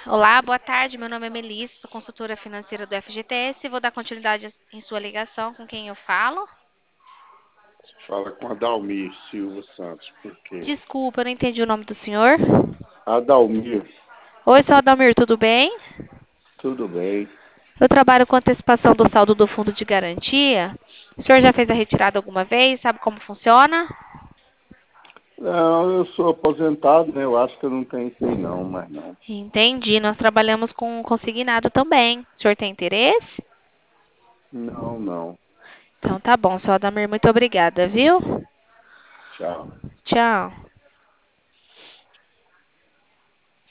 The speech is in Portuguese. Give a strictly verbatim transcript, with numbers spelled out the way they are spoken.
Olá, boa tarde. Meu nome é Melissa, sou consultora financeira do F G T S. Vou dar continuidade em sua ligação com quem eu falo. Fala com Adalmir Silva Santos, por quê? Desculpa, eu não entendi o nome do senhor. Adalmir, Oi, seu Adalmir, tudo bem? tudo bem? Eu trabalho com antecipação do saldo do fundo de garantia. O senhor já fez a retirada alguma vez? Sabe como funciona? Não, eu sou aposentado, né? Eu acho que eu não tenho isso aí não, mas não. Entendi. Nós trabalhamos com consignado também. O senhor tem interesse? Não, não. Então tá bom, seu Adalmir, muito obrigada, viu? Tchau. Tchau.